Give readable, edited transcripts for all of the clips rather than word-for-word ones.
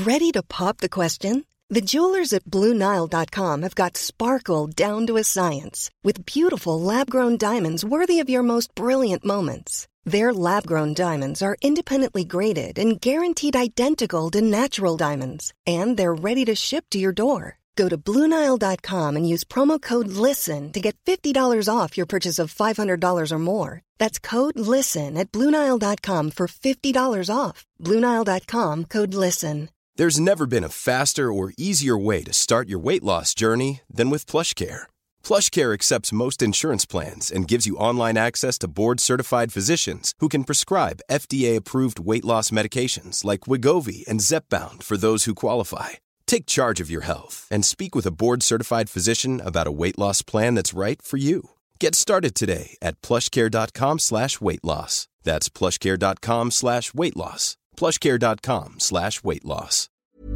Ready to pop the question? The jewelers at BlueNile.com have got sparkle down to a science with beautiful lab-grown diamonds worthy of your most brilliant moments. Their lab-grown diamonds are independently graded and guaranteed identical to natural diamonds, and they're ready to ship to your door. Go to BlueNile.com and use promo code LISTEN to get $50 off your purchase of $500 or more. That's code LISTEN at BlueNile.com for $50 off. BlueNile.com, code LISTEN. There's never been a faster or easier way to start your weight loss journey than with PlushCare. PlushCare accepts most insurance plans and gives you online access to board-certified physicians who can prescribe FDA-approved weight loss medications like Wegovy and Zepbound for those who qualify. Take charge of your health and speak with a board-certified physician about a weight loss plan that's right for you. Get started today at plushcare.com/weight loss. That's plushcare.com/weight loss. plushcare.com/weight loss.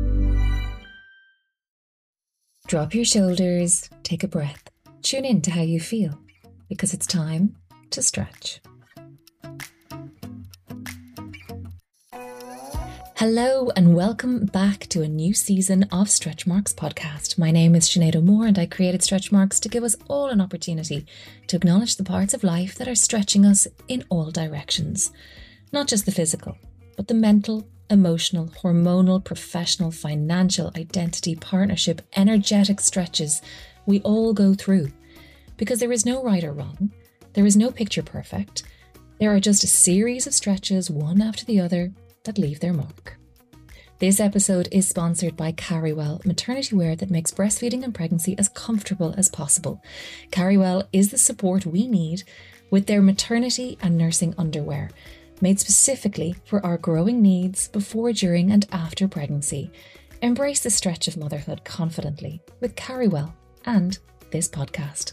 Drop your shoulders, take a breath, tune in to how you feel, because it's time to stretch. Hello and welcome back to a new season of Stretch Marks podcast. My name is Sinead O'Moore and I created Stretch Marks to give us all an opportunity to acknowledge the parts of life that are stretching us in all directions. Not just the physical, but the mental, emotional, hormonal, professional, financial, identity, partnership, energetic stretches we all go through. Because there is no right or wrong, there is no picture perfect, there are just a series of stretches, one after the other, that leave their mark. This episode is sponsored by Carrywell, maternity wear that makes breastfeeding and pregnancy as comfortable as possible. Carrywell is the support we need with their maternity and nursing underwear, made specifically for our growing needs before, during and after pregnancy. Embrace the stretch of motherhood confidently with Carrywell and this podcast.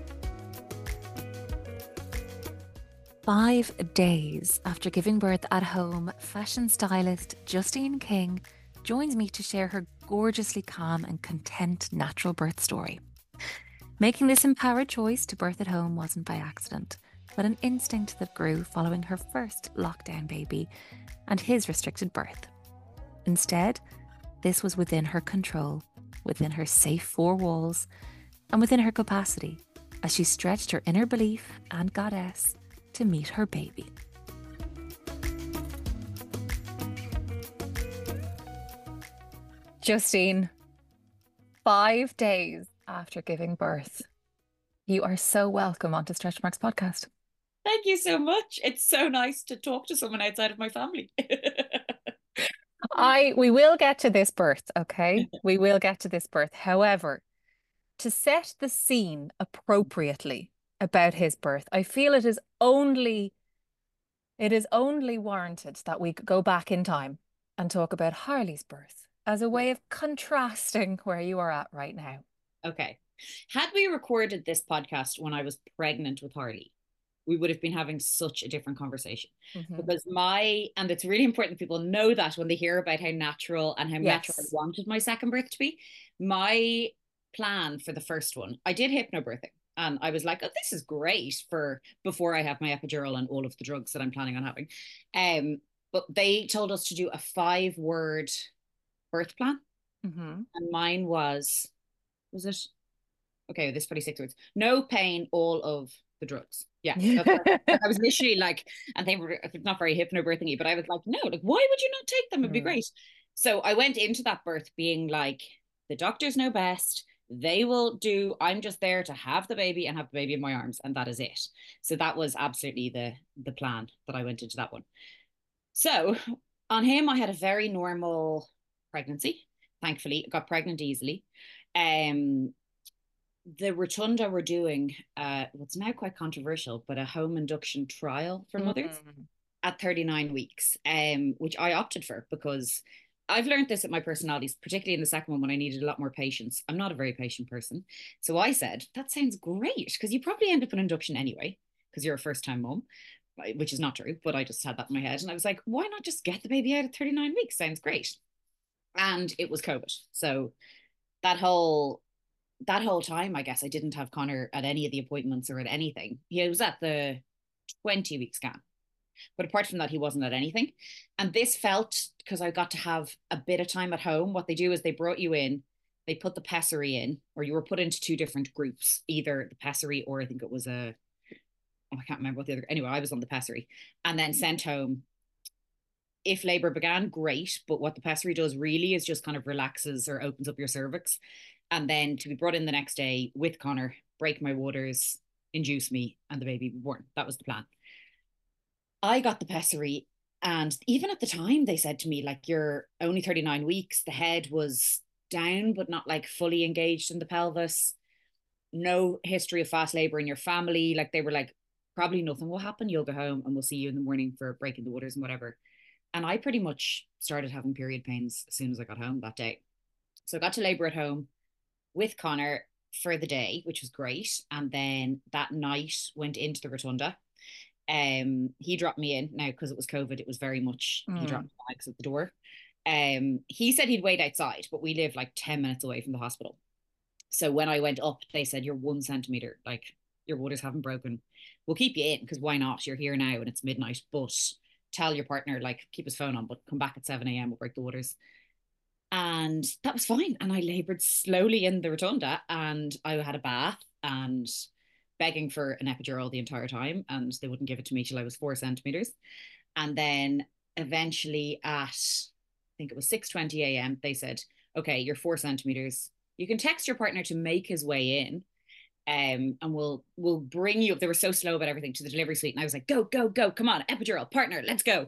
5 days after giving birth at home, fashion stylist Justine King joins me to share her gorgeously calm and content natural birth story. Making this empowered choice to birth at home wasn't by accident, but an instinct that grew following her first lockdown baby and his restricted birth. Instead, this was within her control, within her safe 4 walls, and within her capacity as she stretched her inner belief and goddess to meet her baby. Justine, 5 days after giving birth, you are so welcome onto Stretch Marks podcast. Thank you so much. It's so nice to talk to someone outside of my family. We will get to this birth, okay? We will get to this birth. However, to set the scene appropriately about his birth, I feel it is only warranted that we go back in time and talk about Harley's birth as a way of contrasting where you are at right now. Okay. Had we recorded this podcast when I was pregnant with Harley, we would have been having such a different conversation. Because and it's really important people know that when they hear about how natural and how natural I wanted my second birth to be. My plan for the first one, I did hypnobirthing. And I was like, oh, this is great for before I have my epidural and all of the drugs that I'm planning on having. But they told us to do a 5-word birth plan. And mine was it? Okay, this 26 words. No pain, all of the drugs. Yeah. I was literally like, and they were not very hypnobirthing-y, but I was like, no, like, why would you not take them? It'd be great. So I went into that birth being like, the doctors know best. They will do, I'm just there to have the baby and have the baby in my arms, and that is it. So that was absolutely the plan that I went into that one. So on him, I had a very normal pregnancy. Thankfully, I got pregnant easily. The Rotunda were doing what's now quite controversial, but a home induction trial for mothers at 39 weeks, which I opted for because I've learned this with my personalities, particularly in the second one when I needed a lot more patience. I'm not a very patient person. So I said, that sounds great, because you probably end up in induction anyway, because you're a first-time mom, which is not true, but I just had that in my head. And I was like, why not just get the baby out at 39 weeks? Sounds great. And it was COVID. So that whole time, I guess, I didn't have Connor at any of the appointments or at anything. He was at the 20-week scan. But apart from that, he wasn't at anything. And this felt, because I got to have a bit of time at home, what they do is they brought you in, they put the pessary in, or you were put into two different groups, either the pessary or I think it was I can't remember what the other, anyway, I was on the pessary, and then sent home. If labor began, great. But what the pessary does really is just kind of relaxes or opens up your cervix. And then to be brought in the next day with Connor, break my waters, induce me, and the baby born. That was the plan. I got the pessary, and even at the time, they said to me, like, you're only 39 weeks. The head was down, but not like fully engaged in the pelvis. No history of fast labor in your family. Like, they were like, probably nothing will happen. You'll go home and we'll see you in the morning for breaking the waters and whatever. And I pretty much started having period pains as soon as I got home that day. So I got to labor at home with Connor for the day, which was great. And then that night went into the rotunda. He dropped me in. Now, because it was COVID, it was very much he dropped bags at the door. He said he'd wait outside, but we live like 10 minutes away from the hospital. So when I went up, they said, you're 1 centimeter, like your waters haven't broken. We'll keep you in because why not? You're here now and it's midnight, but tell your partner, like, keep his phone on, but come back at 7 a.m. We'll break the waters. And that was fine. And I labored slowly in the rotunda, and I had a bath and begging for an epidural the entire time. And they wouldn't give it to me till I was 4 centimeters. And then eventually at, I think it was 6:20 a.m., they said, okay, you're 4 centimeters. You can text your partner to make his way in. And we'll bring you up. They were so slow about everything, to the delivery suite, and I was like, go, come on, epidural, partner, let's go.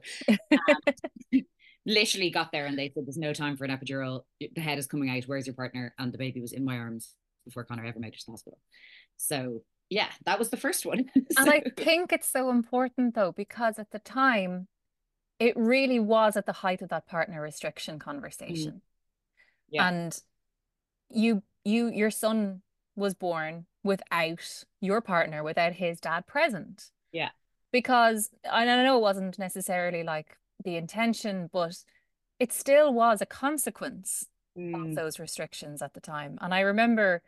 Literally got there and they said, there's no time for an epidural, the head is coming out, where's your partner? And the baby was in my arms before Connor ever made it to the hospital. So yeah, that was the first one. And I think it's so important though, because at the time it really was at the height of that partner restriction conversation. Yeah. And your son was born without your partner, without his dad present. Yeah. Because I know it wasn't necessarily like the intention, but it still was a consequence of those restrictions at the time. And I remember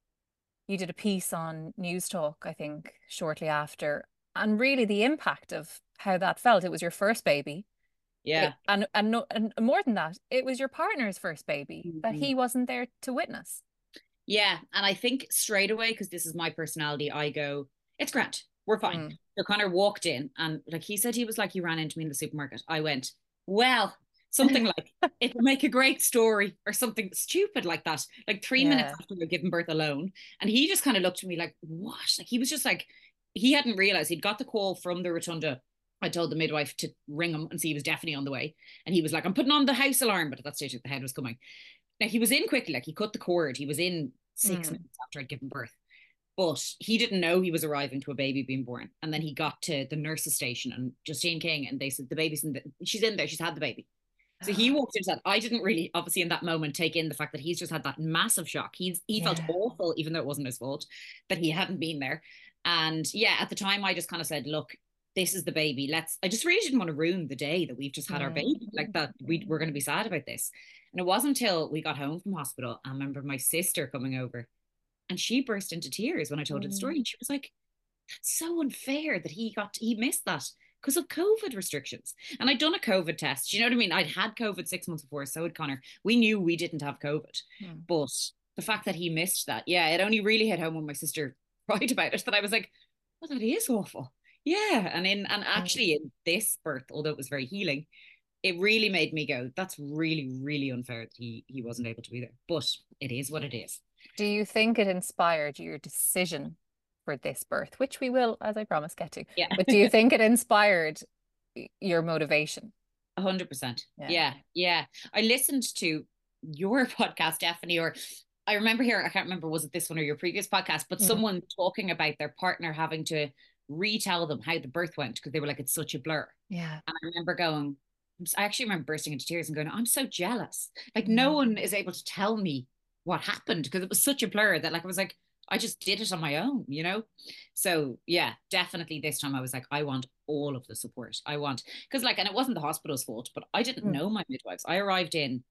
you did a piece on News Talk, I think, shortly after, and really the impact of how that felt. It was your first baby. Yeah. And more than that, it was your partner's first baby that he wasn't there to witness. Yeah. And I think straight away, because this is my personality, I go, it's grand, we're fine. So Connor walked in and like he said, he was like, he ran into me in the supermarket. I went, well, something like, it will make a great story, or something stupid like that. Like 3 minutes after we were giving birth alone. And he just kind of looked at me like, what? Like he was just like, he hadn't realized he'd got the call from the rotunda. I told the midwife to ring him and see he was definitely on the way. And he was like, I'm putting on the house alarm. But at that stage, the head was coming. Now, he was in quickly, like he cut the cord. He was in 6 minutes after I'd given birth. But he didn't know he was arriving to a baby being born. And then he got to the nurse's station and Justine King, and they said, the baby's she's in there, she's had the baby. So he walked into that. I didn't really, obviously in that moment, take in the fact that he's just had that massive shock. He felt awful, even though it wasn't his fault, that he hadn't been there. And yeah, at the time I just kind of said, look, this is the baby. I just really didn't want to ruin the day that we've just had our baby, like that we're going to be sad about this. And it wasn't until we got home from hospital, I remember my sister coming over and she burst into tears when I told her the story. And she was like, that's so unfair that he missed that because of COVID restrictions. And I'd done a COVID test. You know what I mean? I'd had COVID 6 months before. So had Connor. We knew we didn't have COVID. But the fact that he missed that, it only really hit home when my sister cried about it, that I was like, well, that is awful. Yeah. And actually in this birth, although it was very healing, it really made me go, that's really, really unfair that he wasn't able to be there. But it is what it is. Do you think it inspired your decision for this birth, which we will, as I promised, get to? Yeah. But do you think it inspired your motivation? 100%. Yeah. I listened to your podcast, Stephanie, or I remember I can't remember, was it this one or your previous podcast, but someone talking about their partner having to retell them how the birth went because they were like, it's such a blur. Yeah. And I remember going, I actually remember bursting into tears and going, I'm so jealous. Like no one is able to tell me what happened because it was such a blur that like I was like, I just did it on my own, you know? So yeah, definitely this time I was like, I want all of the support. Because like, and it wasn't the hospital's fault, but I didn't know my midwives. I arrived in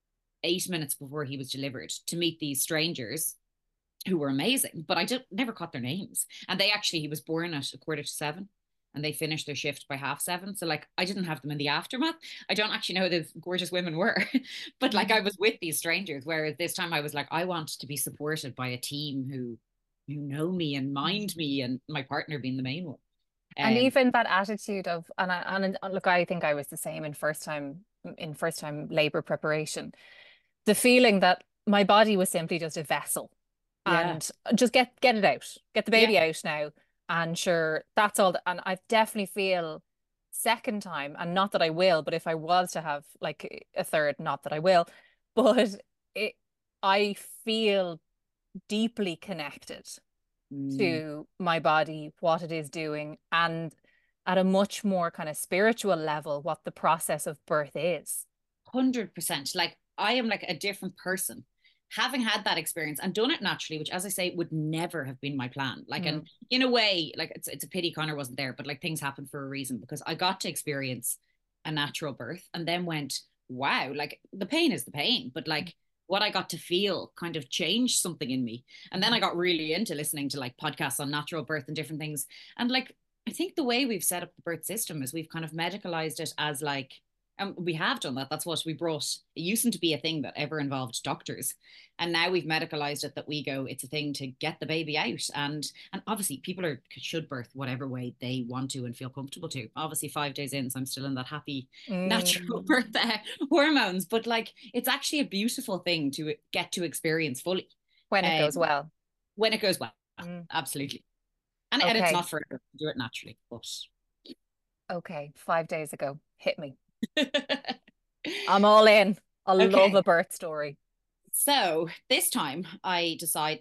8 minutes before he was delivered to meet these strangers who were amazing, but I never caught their names. And he was born at 6:45. and they finished their shift by 7:30. So like I didn't have them in the aftermath. I don't actually know who those gorgeous women were, but like I was with these strangers. Whereas this time I was like, I want to be supported by a team who know me and mind me, and my partner being the main one. And even that attitude of, and look, I think I was the same in first time labor preparation. The feeling that my body was simply just a vessel, and just get it out, get the baby out now, and sure, that's all. And I definitely feel second time, and not that I will, but if I was to have like a third, not that I will, but I feel deeply connected to my body, what it is doing, and at a much more kind of spiritual level, what the process of birth is. 100%. Like I am like a different person, having had that experience and done it naturally, which, as I say, would never have been my plan. Like, and in a way, like it's a pity Connor wasn't there, but like things happen for a reason, because I got to experience a natural birth and then went, wow, like the pain is the pain, but like what I got to feel kind of changed something in me. And then I got really into listening to like podcasts on natural birth and different things. And like, I think the way we've set up the birth system is we've kind of medicalized it as like, and we have done that. That's what we brought. It used to be a thing that ever involved doctors. And now we've medicalized it that we go, it's a thing to get the baby out. And obviously people should birth whatever way they want to and feel comfortable to. Obviously 5 days in, so I'm still in that happy natural birth hormones. But like, it's actually a beautiful thing to get to experience fully. When it goes well. When it goes well, absolutely. And it's not forever to do it naturally. But okay, 5 days ago, hit me. I'm all in. I love a birth story. So this time I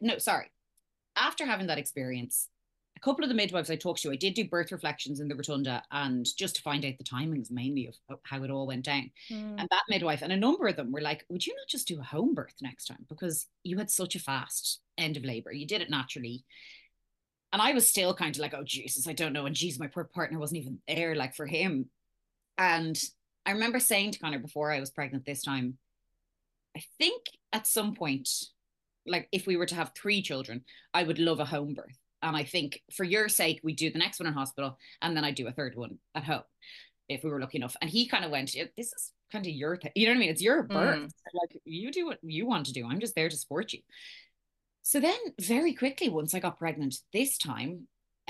after having that experience, a couple of the midwives I talked to, I did do birth reflections in the Rotunda, and just to find out the timings mainly of how it all went down. And that midwife and a number of them were like, would you not just do a home birth next time, because you had such a fast end of labor, you did it naturally. And I was still kind of like, oh Jesus, I don't know. And geez, my poor partner wasn't even there, like, for him. And I remember saying to Connor before I was pregnant this time, I think at some point, like if we were to have 3 children, I would love a home birth. And I think for your sake, we do the next one in hospital, and then I do a third one at home, if we were lucky enough. And he kind of went, this is kind of your thing. You know what I mean? It's your birth. Like, you do what you want to do. I'm just there to support you. So then very quickly, once I got pregnant this time,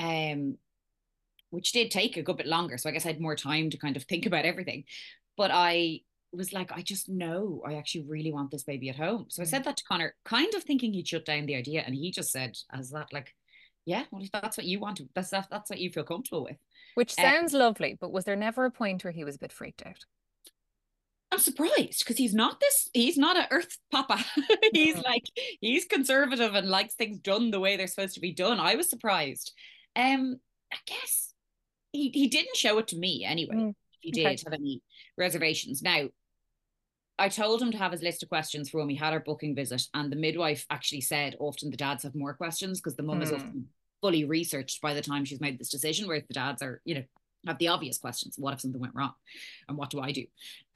which did take a good bit longer, so I guess I had more time to kind of think about everything. But I was like, I just know I actually really want this baby at home. So I said that to Connor, kind of thinking he'd shut down the idea. And he just said, as that, like, yeah, well, if that's what you want, that's what you feel comfortable with. Which sounds lovely, but was there never a point where he was a bit freaked out? I'm surprised, because he's not an earth papa. he's conservative and likes things done the way they're supposed to be done. I was surprised. I guess he didn't show it to me anyway. He did have any reservations. Now, I told him to have his list of questions for when we had our booking visit, and the midwife actually said often the dads have more questions because the mum is often fully researched by the time she's made this decision, whereas the dads are, have the obvious questions. What if something went wrong? And what do I do?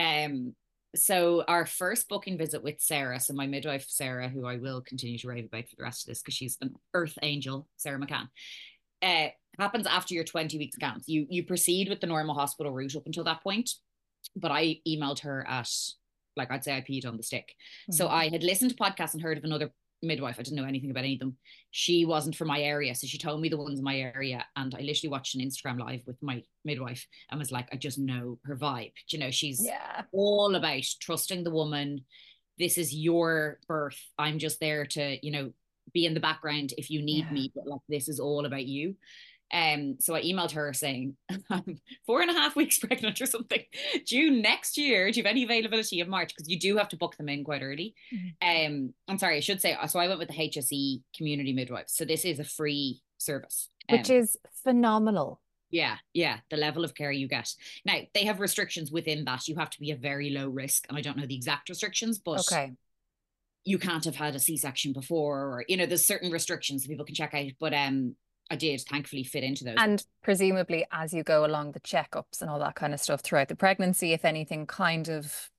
So our first booking visit with Sarah, so my midwife, Sarah, who I will continue to rave about for the rest of this because she's an earth angel, Sarah McCann, happens after your 20 weeks scans. You proceed with the normal hospital route up until that point. But I emailed her at, like, I'd say I peed on the stick. So I had listened to podcasts and heard of another midwife. I didn't know anything about any of them. She wasn't from my area, so she told me the ones in my area, and I literally watched an Instagram live with my midwife and was like, I just know her vibe. She's all about trusting the woman. This is your birth. I'm just there to, be in the background if you need me, but like, this is all about you. So I emailed her saying, I'm 4.5 weeks pregnant or something, June next year. Do you have any availability of March? Because you do have to book them in quite early. I'm sorry, I should say, so I went with the HSE community midwives. So this is a free service. Which is phenomenal. Yeah. The level of care you get. Now, they have restrictions within that. You have to be a very low risk. And I don't know the exact restrictions, but you can't have had a C-section before, or, there's certain restrictions that people can check out. But I did thankfully fit into those. And presumably as you go along the checkups and all that kind of stuff throughout the pregnancy, if anything kind of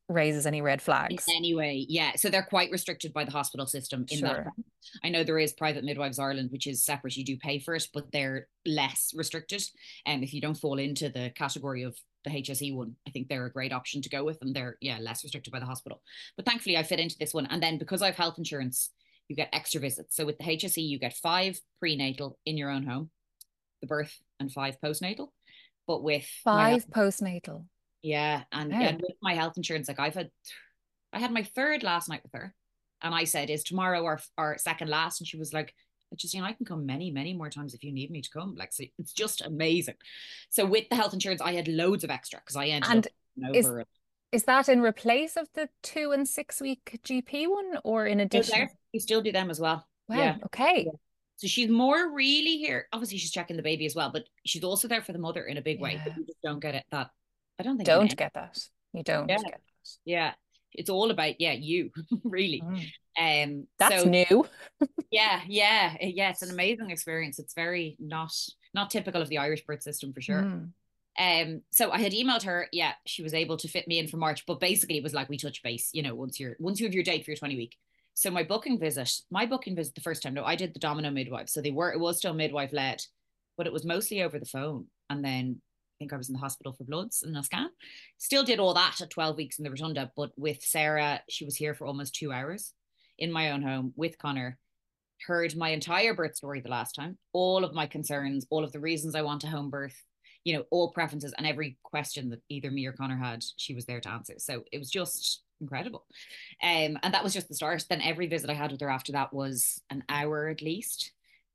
raises any red flags. Anyway, yeah. So they're quite restricted by the hospital system in that. I know there is Private Midwives Ireland, which is separate. You do pay for it, but they're less restricted. And if you don't fall into the category of the HSE one, I think they're a great option to go with, and they're less restricted by the hospital. But thankfully I fit into this one. And then because I have health insurance, you get extra visits. So with the HSE, you get 5 prenatal in your own home, the birth, and 5 postnatal. But with 5 postnatal. Yeah. And with my health insurance, like I had my 3rd last night with her, and I said, is tomorrow our second last? And she was like, I can come many, many more times if you need me to come. Like, so it's just amazing. So with the health insurance, I had loads of extra because I ended up over. Is that in replace of the 2 and 6 week GP one, or in addition? We still do them as well. Wow. Yeah. Okay. Yeah. So she's more really here. Obviously, she's checking the baby as well, but she's also there for the mother in a big way. But you just don't get it. That I don't think. Don't get that. You don't get that. Yeah. It's all about you really. That's new. yeah. It's an amazing experience. It's very not typical of the Irish birth system for sure. So I had emailed her. Yeah, she was able to fit me in for March, but basically it was like we touch base, once you have your date for your 20 week. So my booking visit the first time, no, I did the Domino midwife. So it was still midwife led, but it was mostly over the phone. And then I think I was in the hospital for bloods and a scan. Still did all that at 12 weeks in the Rotunda, but with Sarah, she was here for almost 2 hours in my own home with Connor, heard my entire birth story the last time, all of my concerns, all of the reasons I want a home birth, all preferences, and every question that either me or Connor had, she was there to answer. So it was just incredible. And that was just the start. Then every visit I had with her after that was an hour at least.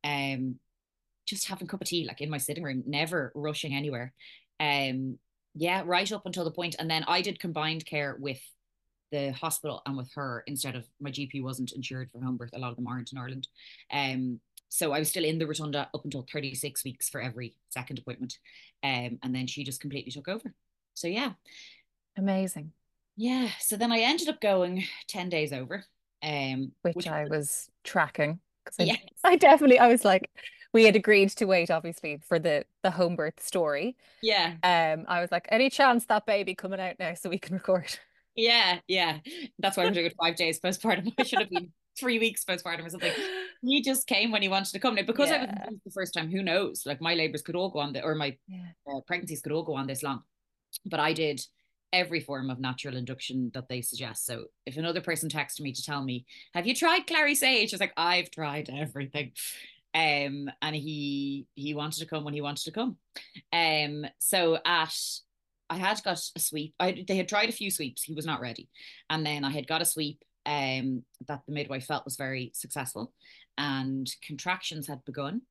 Just having a cup of tea, like in my sitting room, never rushing anywhere. Right up until the point. And then I did combined care with the hospital and with her instead of, my GP wasn't insured for home birth. A lot of them aren't in Ireland. So I was still in the Rotunda up until 36 weeks for every second appointment. And then she just completely took over. So yeah. Amazing. Yeah. So then I ended up going 10 days over. Which I was tracking. I was like, we had agreed to wait obviously for the home birth story. Yeah. I was like, any chance that baby coming out now so we can record? Yeah. That's why I'm doing it 5 days postpartum. I should have been 3 weeks postpartum or something. He just came when he wanted to come. Now, because I was the first time, who knows? Like my labors could all go on, or my pregnancies could all go on this long. But I did every form of natural induction that they suggest. So if another person texted me to tell me, have you tried Clary Sage? I was like, I've tried everything. And he wanted to come when he wanted to come. So I had got a sweep. They had tried a few sweeps. He was not ready. And then I had got a sweep that the midwife felt was very successful, and contractions had begun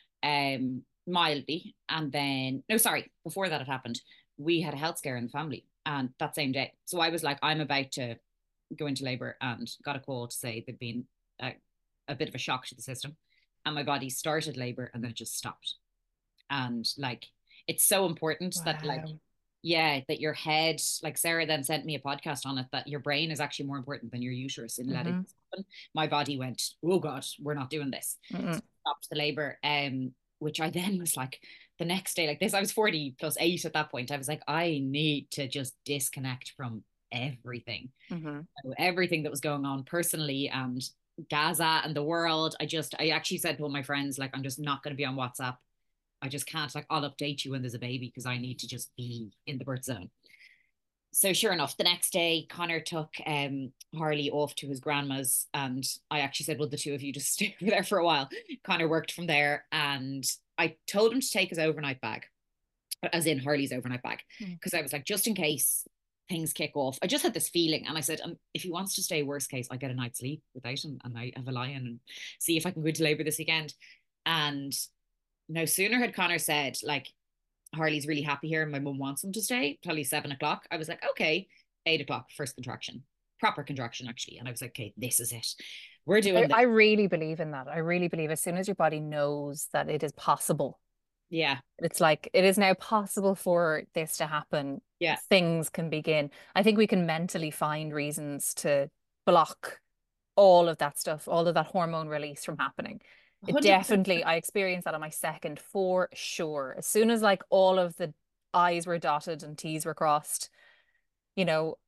mildly. And then, before that had happened, we had a health scare in the family, and that same day. So I was like, I'm about to go into labor, and got a call to say there'd been a bit of a shock to the system, and my body started labor and then it just stopped. And like, it's so important that that your head, like Sarah then sent me a podcast on it, that your brain is actually more important than your uterus in letting this happen. My body went, oh God, we're not doing this. So stopped the labor, which I then was like, the next day, like this, I was 40 plus 8 at that point. I was like, I need to just disconnect from everything. So everything that was going on personally and Gaza and the world. I actually said to all my friends, like, I'm just not going to be on WhatsApp. I just can't, like, I'll update you when there's a baby because I need to just be in the birth zone. So sure enough, the next day, Connor took Harley off to his grandma's, and I actually said, well, the two of you just stay over there for a while. Connor worked from there, and I told him to take his overnight bag, as in Harley's overnight bag, because I was like, just in case things kick off. I just had this feeling, and I said, if he wants to stay, worst case, I get a night's sleep without him, and I have a lie in and see if I can go into labour this weekend. And no sooner had Connor said, like, Harley's really happy here and my mum wants him to stay, probably 7 o'clock. I was like, okay, 8 o'clock, first contraction, proper contraction actually. And I was like, okay, this is it. We're doing this. I really believe in that. I really believe as soon as your body knows that it is possible. Yeah. It's like, it is now possible for this to happen. Yeah. Things can begin. I think we can mentally find reasons to block all of that stuff, all of that hormone release from happening. It definitely, I experienced that on my second for sure. As soon as like all of the I's were dotted and T's were crossed,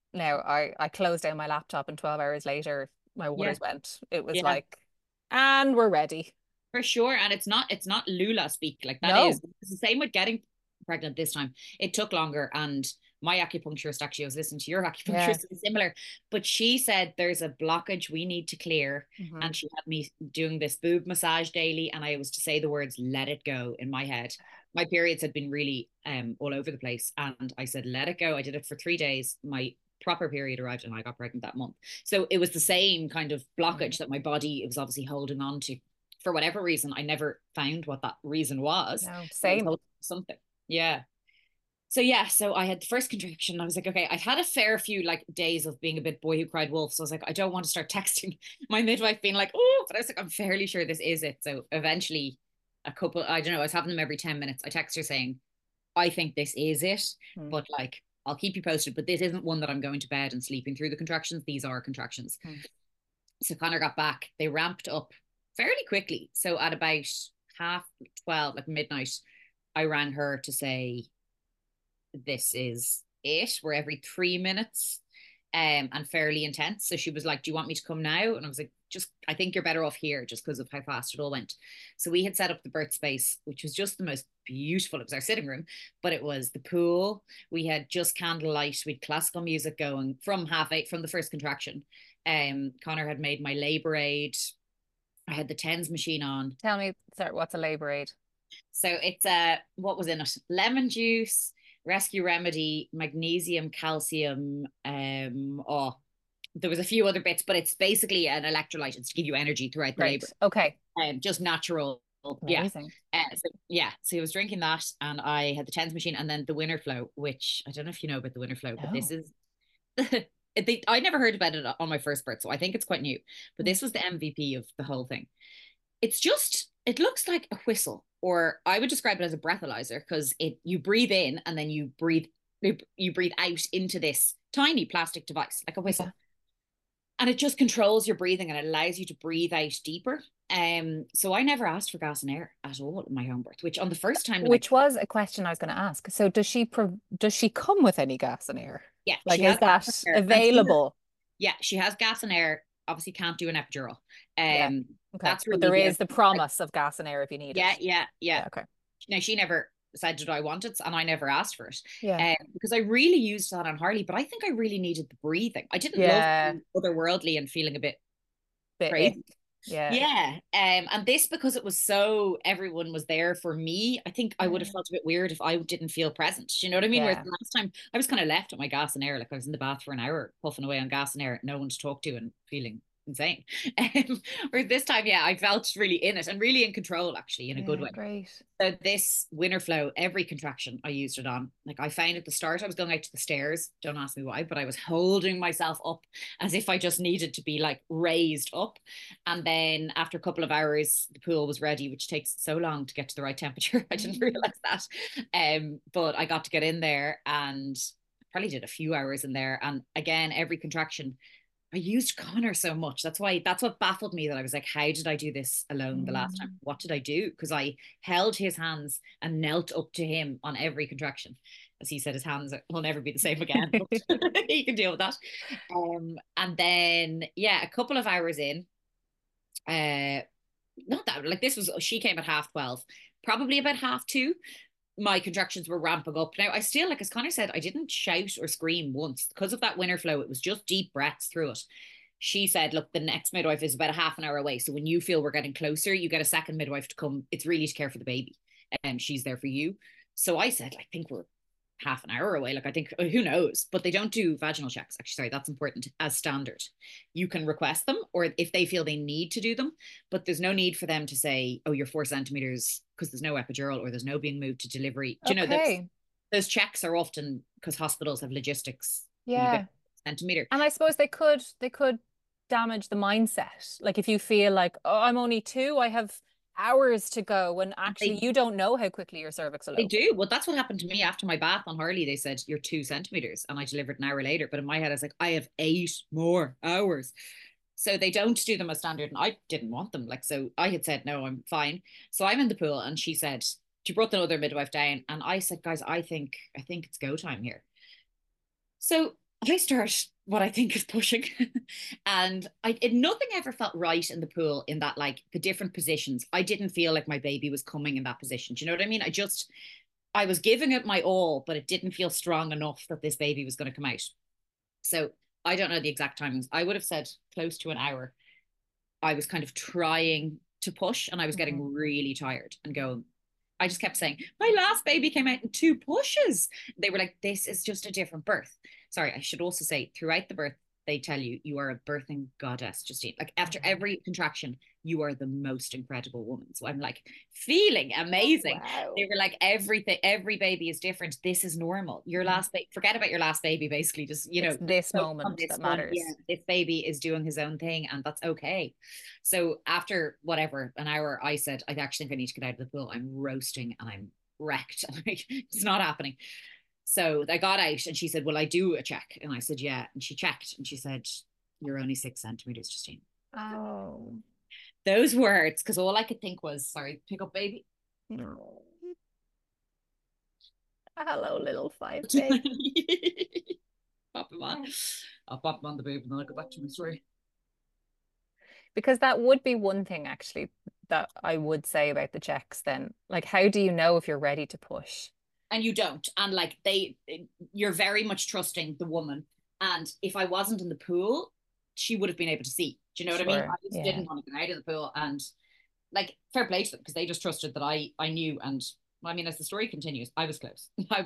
Now I closed down my laptop and 12 hours later my Yeah. waters went. It was Yeah. like, and we're ready. For sure. And it's not Lula speak. Like that No. is it's the same with getting pregnant this time. It took longer. And my acupuncturist, actually, I was listening to your Yeah. acupuncturist, is similar. But she said there's a blockage we need to clear. Mhm. And she had me doing this boob massage daily. And I was to say the words, let it go in my head. My periods had been really all over the place. And I said, let it go. I did it for 3 days. My proper period arrived and I got pregnant that month. So it was the same kind of blockage that my body, it was obviously holding on to. For whatever reason, I never found what that reason was. No, same. Something. Yeah. So yeah, so I had the first contraction. I was like, okay, I've had a fair few like days of being a bit boy who cried wolf. So I was like, I don't want to start texting my midwife being like, oh, but I was like, I'm fairly sure this is it. So eventually I don't know, I was having them every 10 minutes. I text her saying, I think this is it, but like, I'll keep you posted, but this isn't one that I'm going to bed and sleeping through the contractions. These are contractions. So Connor got back. They ramped up fairly quickly. So at about 12:30, like midnight, I rang her to say, this is it. We're every 3 minutes and fairly intense. So she was like, do you want me to come now? And I was like, I think you're better off here just because of how fast it all went. So we had set up the birth space, which was just the most beautiful. It was our sitting room, but it was the pool. We had just candlelight. We'd classical music going from 8:30 from the first contraction. Connor had made my labor aid. I had the TENS machine on. Tell me, sorry, what's a labor aid? So it's what was in it? Lemon juice, rescue remedy, magnesium, calcium. There was a few other bits, but it's basically an electrolyte. It's to give you energy throughout the labor. Okay. Just natural. Amazing. So he was drinking that, and I had the TENS machine, and then the Winterflow, which I don't know if you know about the Winterflow, but this is I never heard about it on my first birth, so I think it's quite new. But this was the MVP of the whole thing. It looks like a whistle, or I would describe it as a breathalyzer, because you breathe in and then you breathe out into this tiny plastic device, like a whistle. Yeah. And it just controls your breathing and it allows you to breathe out deeper. So I never asked for gas and air at all in my home birth, which on the first time, which was a question I was going to ask. So does she come with any gas and air? Yeah, like is that available? Yeah, she has gas and air. Obviously, can't do an epidural. Yeah. Okay. That's really, but there is the promise of gas and air if you need it. Yeah. Okay. Now she never said did I want it, and I never asked for it. Yeah. Because I really used that on Harley, but I think I really needed the breathing. I didn't love being otherworldly and feeling a bit crazy. Yeah. And this, because it was so everyone was there for me, I think I would have felt a bit weird if I didn't feel present. You know what I mean? Whereas the last time I was kind of left at my gas and air, like I was in the bath for an hour puffing away on gas and air, no one to talk to and feeling insane. Whereas this time, I felt really in it and really in control, actually, in a good way. Great. So this Winterflow, every contraction I used it on. Like I found at the start, I was going out to the stairs. Don't ask me why, but I was holding myself up as if I just needed to be like raised up. And then after a couple of hours, the pool was ready, which takes so long to get to the right temperature. I didn't realize that. But I got to get in there and probably did a few hours in there. And again, every contraction, I used Connor so much. That's what baffled me, that I was like, how did I do this alone the last time? What did I do? Because I held his hands and knelt up to him on every contraction. As he said, his hands will never be the same again. He can deal with that. And then, a couple of hours in, not that, like she came at 12:30, probably about 2:30. My contractions were ramping up. Now, I still, like as Connor said, I didn't shout or scream once because of that Winterflow. It was just deep breaths through it. She said, look, the next midwife is about a half an hour away. So when you feel we're getting closer, you get a second midwife to come. It's really to care for the baby. And she's there for you. So I said, I think we're half an hour away. Like, I think, who knows? But they don't do vaginal checks. Actually, sorry, that's important as standard. You can request them, or if they feel they need to do them, but there's no need for them to say, oh, you're 4 centimeters, because there's no epidural or there's no being moved to delivery. Do you know, those checks are often because hospitals have logistics. Yeah. Centimeter. And I suppose they could damage the mindset. Like if you feel like, oh, I'm only 2, I have hours to go, when actually you don't know how quickly your cervix will open. They do. Well, that's what happened to me after my bath on Harley. They said you're 2 centimeters, and I delivered an hour later. But in my head, I was like, I have 8 more hours. So they don't do them as standard, and I didn't want them. Like, so I had said, no, I'm fine. So I'm in the pool, and she brought the other midwife down, and I said, guys, I think it's go time here. So I start what I think is pushing, and nothing ever felt right in the pool in that, like, the different positions. I didn't feel like my baby was coming in that position. Do you know what I mean? I was giving it my all, but it didn't feel strong enough that this baby was going to come out. So I don't know the exact timings. I would have said close to an hour. I was kind of trying to push, and I was getting really tired and going, I just kept saying, my last baby came out in 2 pushes. They were like, this is just a different birth. Sorry, I should also say, throughout the birth, they tell you, you are a birthing goddess, Justine. Like, after every contraction, you are the most incredible woman. So I'm like feeling amazing. Wow. They were like, every baby is different. This is normal. Your last baby, forget about your last baby, basically. Just, you know, it's this moment that matters. Yeah, this baby is doing his own thing, and that's okay. So after whatever, an hour, I said, I actually think I need to get out of the pool. I'm roasting and I'm wrecked. It's not happening. So I got out, and she said, will I do a check? And I said, yeah. And she checked, and she said, you're only 6 centimeters, Justine. Oh. Those words, because all I could think was, sorry, pick up baby. No. Hello, little 5 baby. Pop him on. I'll pop him on the baby, and then I'll go back to my story. Because that would be one thing, actually, that I would say about the checks then. Like, how do you know if you're ready to push? And you don't. And like, you're very much trusting the woman. And if I wasn't in the pool, she would have been able to see. Do you know what I mean? I just didn't want to get out of the pool. And like, fair play to them, because they just trusted that I knew. And I mean, as the story continues, I was close. I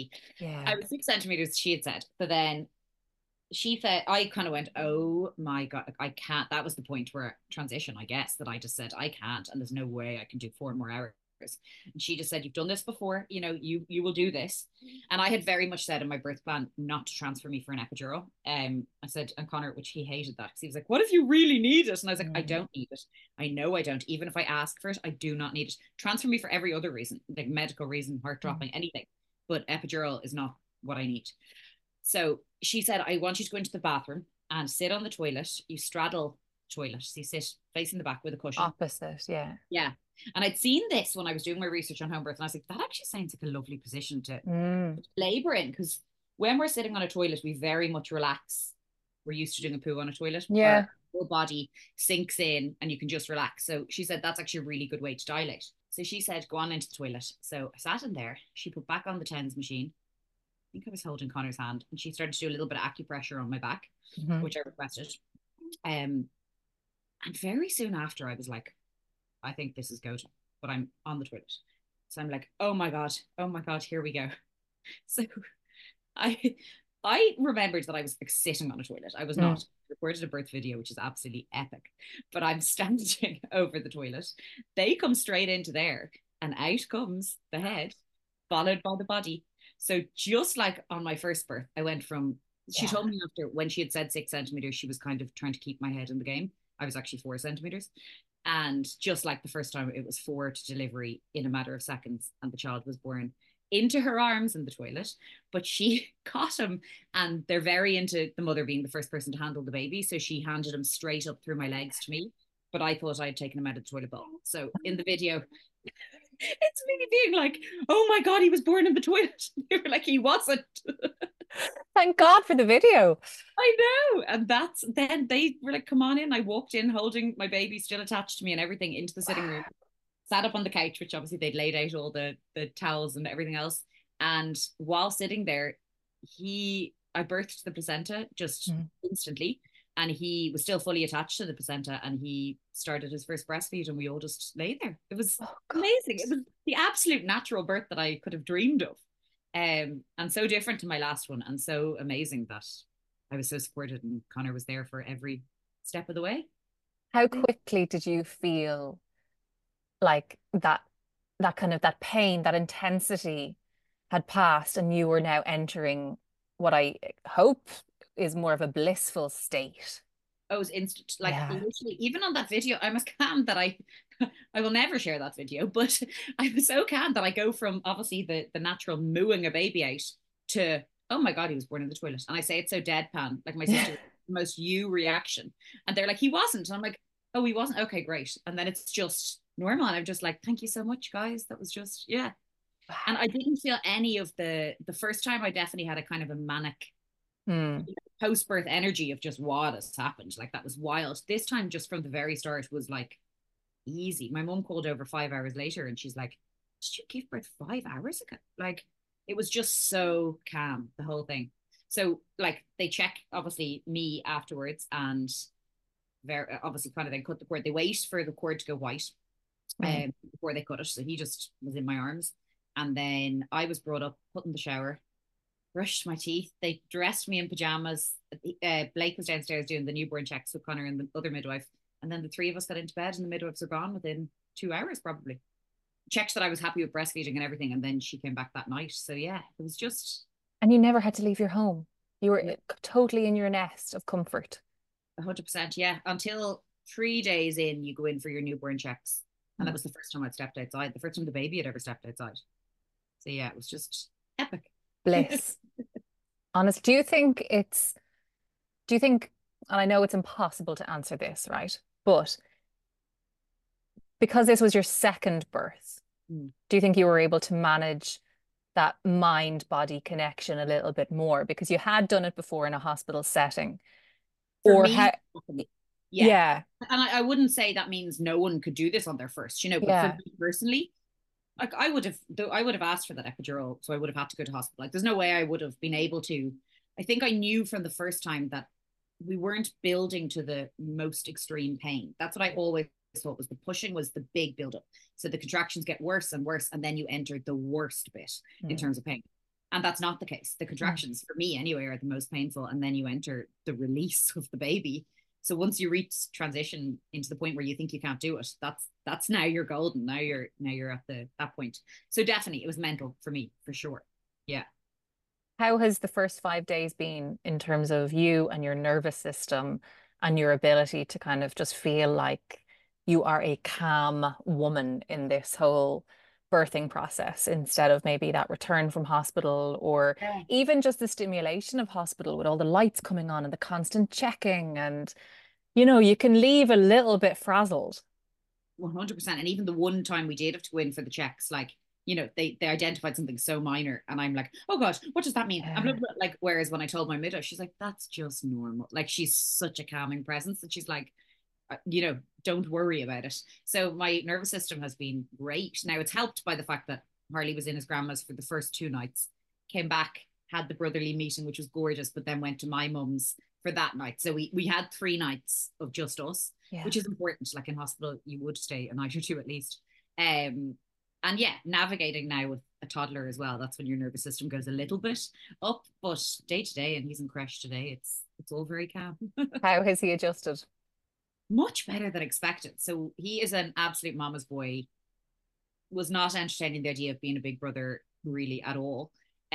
was 6 centimeters, she had said. But then she said, I kind of went, oh my God, I can't. That was the point where transition, I guess, that I just said, I can't. And there's no way I can do 4 more hours. And she just said, you've done this before, you know, you will do this. And I had very much said in my birth plan not to transfer me for an epidural. I said, and Connor, which he hated that, because he was like, what if you really need it? And I was like, I don't need it. I know I don't. Even if I ask for it, I do not need it. Transfer me for every other reason, like medical reason, heart dropping, anything. But epidural is not what I need. So she said, I want you to go into the bathroom and sit on the toilet. You straddle toilet. So you sit facing the back with a cushion. Opposite, yeah. Yeah. And I'd seen this when I was doing my research on home birth, and I was like, that actually sounds like a lovely position to labour in, because when we're sitting on a toilet, we very much relax. We're used to doing a poo on a toilet. Yeah. Our whole body sinks in and you can just relax. So she said that's actually a really good way to dilate. So she said, go on into the toilet. So I sat in there. She put back on the TENS machine. I think I was holding Connor's hand, and she started to do a little bit of acupressure on my back, which I requested. And very soon after, I was like, I think this is go time, but I'm on the toilet. So I'm like, oh my God, here we go. So I remembered that I was like sitting on a toilet. I was not. I recorded a birth video, which is absolutely epic, but I'm standing over the toilet. They come straight into there, and out comes the head, followed by the body. So just like on my first birth, I went from, she told me after, when she had said 6 centimeters, she was kind of trying to keep my head in the game. I was actually 4 centimeters. And just like the first time, it was 4 to delivery in a matter of seconds, and the child was born into her arms in the toilet. But she caught him, and they're very into the mother being the first person to handle the baby. So she handed him straight up through my legs to me, but I thought I'd taken him out of the toilet bowl. So in the video, it's me being like, oh my God, he was born in the toilet. They were like, he wasn't. Thank God for the video. I know. And then they were like, come on in. I walked in holding my baby still attached to me and everything, into the sitting room, sat up on the couch, which obviously they'd laid out all the towels and everything else. And while sitting there, I birthed the placenta just instantly. And he was still fully attached to the placenta, and he started his first breastfeed, and we all just lay there. It was amazing. It was the absolute natural birth that I could have dreamed of. And so different to my last one, and so amazing that I was so supported, and Connor was there for every step of the way. How quickly did you feel like that kind of, that pain, that intensity had passed, and you were now entering what I hope is more of a blissful state? Oh, it was instant. Like literally, even on that video, I'm as calm that I will never share that video, but I was so calm that I go from obviously the natural mooing a baby out to, oh my God, he was born in the toilet. And I say it so deadpan, like my sister, the most you reaction. And they're like, he wasn't. And I'm like, oh, he wasn't? Okay, great. And then it's just normal. And I'm just like, thank you so much, guys. That was just, And I didn't feel any of the first time. I definitely had a kind of a manic Post-birth energy of just what has happened. Like that was wild. This time, just from the very start, was like easy. My mum called over 5 hours later and she's like, did you give birth 5 hours ago? Like it was just so calm, the whole thing. So like they check obviously me afterwards and very obviously kind of then cut the cord. They wait for the cord to go white before they cut it. So he just was in my arms. And then I was brought up, put in the shower, brushed my teeth. They dressed me in pajamas. Blake was downstairs doing the newborn checks with Connor and the other midwife. And then the three of us got into bed and the midwives were gone within 2 hours probably. Checked that I was happy with breastfeeding and everything. And then she came back that night. So yeah, it was just. And you never had to leave your home. You were totally in your nest of comfort. 100%, yeah. Until 3 days in, you go in for your newborn checks. And that was the first time I'd stepped outside. The first time the baby had ever stepped outside. So yeah, it was just epic. Bliss. Honest, do you think, and I know it's impossible to answer this, right? But because this was your second birth, do you think you were able to manage that mind-body connection a little bit more? Because you had done it before in a hospital setting. For me, yeah. And I wouldn't say that means no one could do this on their first, but for me personally, like I would have asked for that epidural, so I would have had to go to hospital. Like there's no way I would have been able to. I think I knew from the first time that we weren't building to the most extreme pain. That's what I always thought was the pushing was the big buildup. So the contractions get worse and worse, and then you enter the worst bit in terms of pain. And that's not the case. The contractions, for me anyway, are the most painful, and then you enter the release of the baby. So once you reach transition into the point where you think you can't do it, that's now you're golden. Now you're at that point. So definitely it was mental for me, for sure. Yeah. How has the first 5 days been in terms of you and your nervous system and your ability to kind of just feel like you are a calm woman in this whole birthing process instead of maybe that return from hospital or even just the stimulation of hospital with all the lights coming on and the constant checking, and you can leave a little bit frazzled. 100%. And even the one time we did have to go in for the checks, like they identified something so minor and I'm like, oh gosh, what does that mean? I'm like, whereas when I told my midwife, she's like, that's just normal. Like she's such a calming presence that she's like, don't worry about it. So my nervous system has been great. Now it's helped by the fact that Harley was in his grandma's for the first 2 nights, came back, had the brotherly meeting, which was gorgeous, but then went to my mum's for that night. So we had 3 nights of just us, which is important. Like in hospital, you would stay a night or 2 at least. And yeah, navigating now with a toddler as well, that's when your nervous system goes a little bit up, but day to day, and he's in creche today, it's all very calm. How has he adjusted? Much better than expected. So he is an absolute mama's boy. Was not entertaining the idea of being a big brother really at all.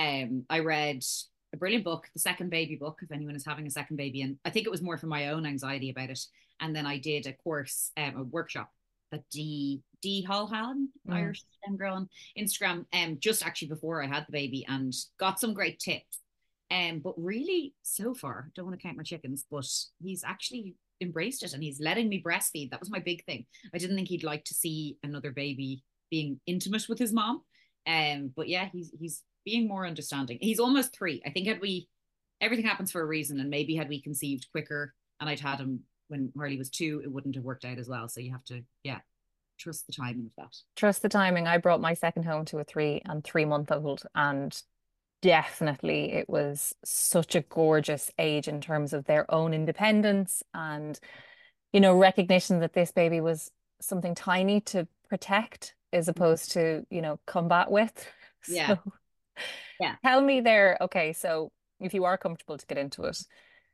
I read a brilliant book, The Second Baby book, if anyone is having a second baby, and I think it was more for my own anxiety about it. And then I did a course, a workshop that Dee Hallhan, Irish girl on Instagram, just actually before I had the baby, and got some great tips. But really, so far, don't want to count my chickens, but he's actually embraced it and he's letting me breastfeed. That was my big thing. I didn't think he'd like to see another baby being intimate with his mom. But yeah, he's being more understanding. He's almost 3. I think everything happens for a reason, and maybe had we conceived quicker and I'd had him when Harley was 2, it wouldn't have worked out as well. So you have to, trust the timing of that. Trust the timing. I brought my second home to a 3 and 3-month-old, and definitely it was such a gorgeous age in terms of their own independence and recognition that this baby was something tiny to protect as opposed to combat with. Yeah. So, tell me there, okay, so if you are comfortable to get into it,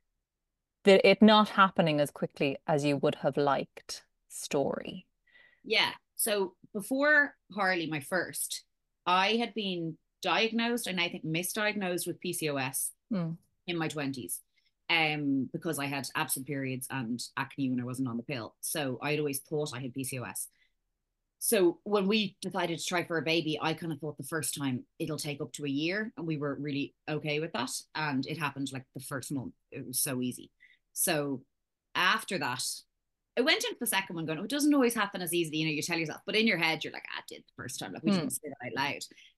it not happening as quickly as you would have liked story. Yeah, so before Harley, my first, I had been diagnosed and I think misdiagnosed with PCOS in my 20s, because I had absent periods and acne when I wasn't on the pill. So I'd always thought I had PCOS. So when we decided to try for a baby, I kind of thought the first time it'll take up to a year, and we were really okay with that. And it happened like the first month. It was so easy. So after that, I went into the second one going, it doesn't always happen as easily, you tell yourself, but in your head, you're like, I did the first time. Like we didn't say that out loud.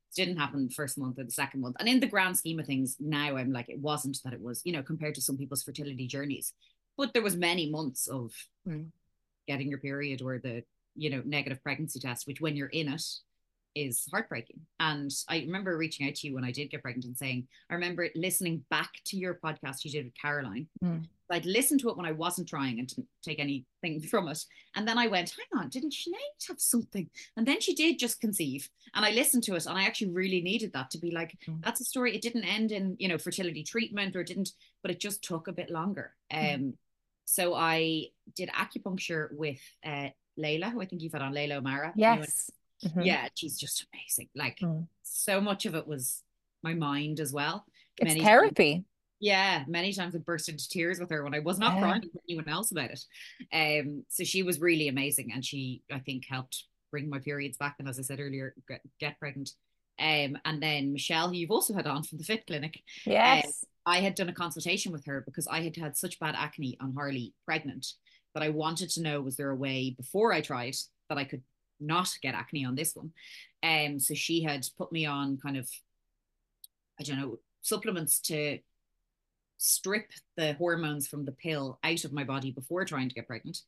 didn't happen the first month or the second month. And in the grand scheme of things, now I'm like, it wasn't that it was, you know, compared to some people's fertility journeys. But there was many months of getting your period or the, you know, negative pregnancy test, which when you're in it is heartbreaking. And I remember reaching out to you when I did get pregnant and saying, I remember listening back to your podcast you did with Caroline. I'd listened to it when I wasn't trying and didn't take anything from it. And then I went, hang on, didn't Sinead have something? And then she did just conceive. And I listened to it and I actually really needed that to be like, that's a story. It didn't end in, you know, fertility treatment or didn't, but it just took a bit longer. So I did acupuncture with Layla, who I think you've had on, Layla O'Mara. Yes. Yeah, she's just amazing. Like so much of it was my mind as well. It's therapy. Many times I burst into tears with her when I was not crying to anyone else about it. So she was really amazing, and she, I think, helped bring my periods back, and as I said earlier, get pregnant. And then Michelle, who you've also had on from the Fit Clinic, I had done a consultation with her because I had had such bad acne on Harley pregnant that I wanted to know, was there a way before I tried that I could not get acne on this one? So she had put me on kind of, I don't know, supplements to strip the hormones from the pill out of my body before trying to get pregnant.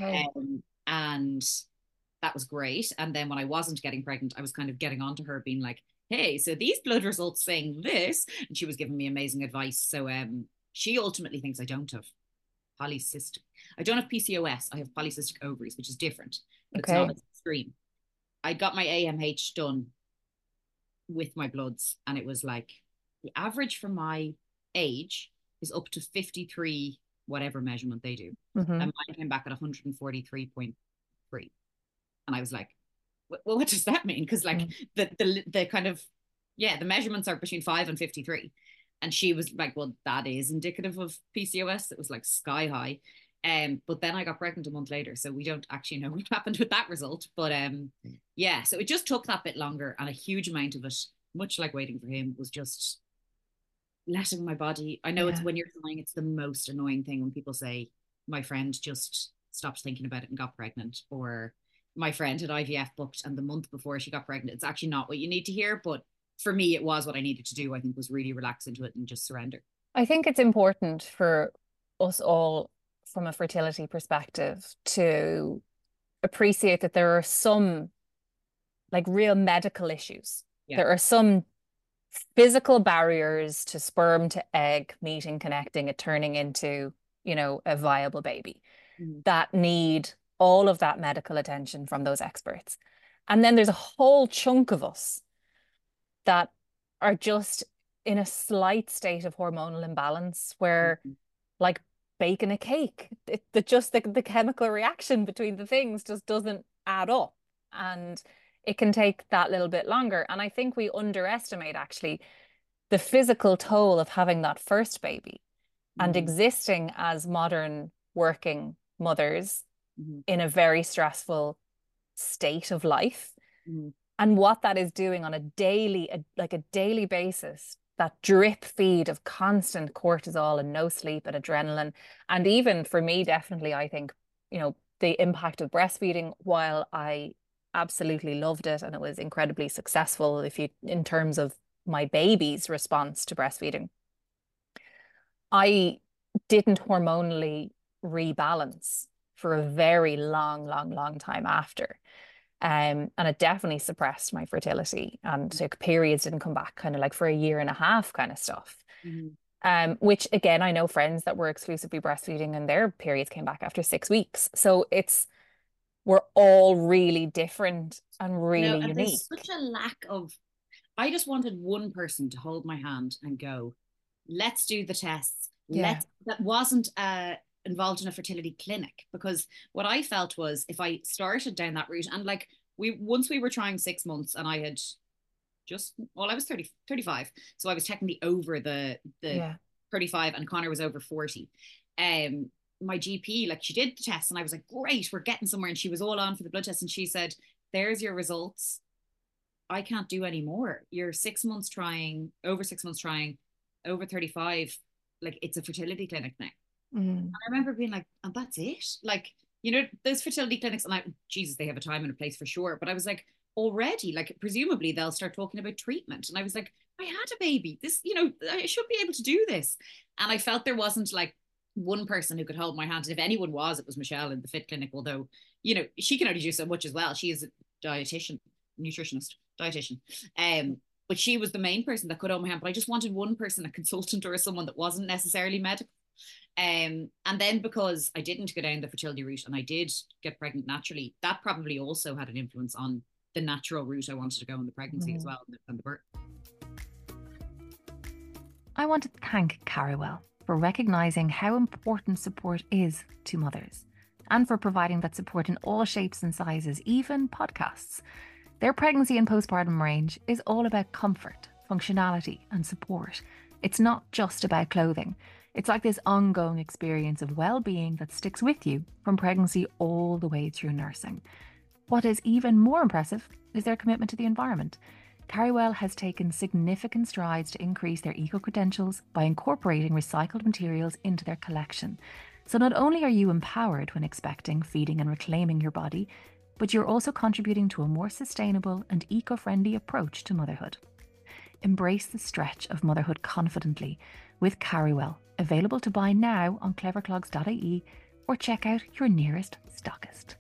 And that was great. And then when I wasn't getting pregnant, I was kind of getting onto her being like, hey, so these blood results saying this, and she was giving me amazing advice. So she ultimately thinks I don't have polycystic. I don't have PCOS. I have polycystic ovaries, which is different. But it's not as extreme. I got my AMH done with my bloods, and it was like the average for my age is up to 53, whatever measurement they do. And mine came back at 143.3. And I was like, well, what does that mean? Because like the kind of, the measurements are between 5 and 53. And she was like, well, that is indicative of PCOS. It was like sky high. But then I got pregnant a month later. So we don't actually know what happened with that result. But so it just took that bit longer. And a huge amount of it, much like waiting for him, was just letting my body. I know it's when you're trying, it's the most annoying thing when people say, my friend just stopped thinking about it and got pregnant, or my friend had IVF booked and the month before she got pregnant. It's actually not what you need to hear, but for me it was what I needed to do. I think was really relax into it and just surrender. I think it's important for us all from a fertility perspective to appreciate that there are some like real medical issues. There are some physical barriers to sperm to egg meeting, connecting, it turning into, you know, a viable baby that need all of that medical attention from those experts. And then there's a whole chunk of us that are just in a slight state of hormonal imbalance where like baking a cake, the chemical reaction between the things just doesn't add up. And it can take that little bit longer. And I think we underestimate actually the physical toll of having that first baby and existing as modern working mothers in a very stressful state of life and what that is doing on a daily basis, that drip feed of constant cortisol and no sleep and adrenaline. And even for me, definitely, I think, you know, the impact of breastfeeding, while I absolutely loved it and it was incredibly successful in terms of my baby's response to breastfeeding, I didn't hormonally rebalance for a very long time after. And it definitely suppressed my fertility, and like periods didn't come back kind of like for a year and a half kind of stuff. Which again, I know friends that were exclusively breastfeeding and their periods came back after 6 weeks. So we're all really different and really unique. There's such a lack of, I just wanted one person to hold my hand and go, let's do the tests. That wasn't involved in a fertility clinic, because what I felt was if I started down that route, and like once we were trying 6 months and I had I was 35, so I was technically over the 35 and Connor was over 40. My GP, like, she did the test and I was like, great, we're getting somewhere, and she was all on for the blood test and she said, there's your results, I can't do any more. You're 6 months trying, over 6 months trying, over 35, like it's a fertility clinic now. And I remember being like, and that's it? Like, you know, those fertility clinics, and Jesus, they have a time and a place for sure. But I was like, already. Like, presumably they'll start talking about treatment. And I was like, I had a baby. This, you know, I should be able to do this. And I felt there wasn't like one person who could hold my hand. And if anyone was, it was Michelle in the Fit Clinic, although, you know, she can only do so much as well. She is a dietitian, nutritionist, dietitian. But she was the main person that could hold my hand. But I just wanted one person, a consultant or someone that wasn't necessarily medical. And then because I didn't go down the fertility route and I did get pregnant naturally, that probably also had an influence on the natural route I wanted to go in the pregnancy as well, and the birth. I want to thank Carrywell for recognising how important support is to mothers and for providing that support in all shapes and sizes, even podcasts. Their pregnancy and postpartum range is all about comfort, functionality and support. It's not just about clothing. It's like this ongoing experience of well-being that sticks with you from pregnancy all the way through nursing. What is even more impressive is their commitment to the environment. Carrywell has taken significant strides to increase their eco-credentials by incorporating recycled materials into their collection. So not only are you empowered when expecting, feeding and reclaiming your body, but you're also contributing to a more sustainable and eco-friendly approach to motherhood. Embrace the stretch of motherhood confidently with Carrywell, available to buy now on cleverclogs.ie or check out your nearest stockist.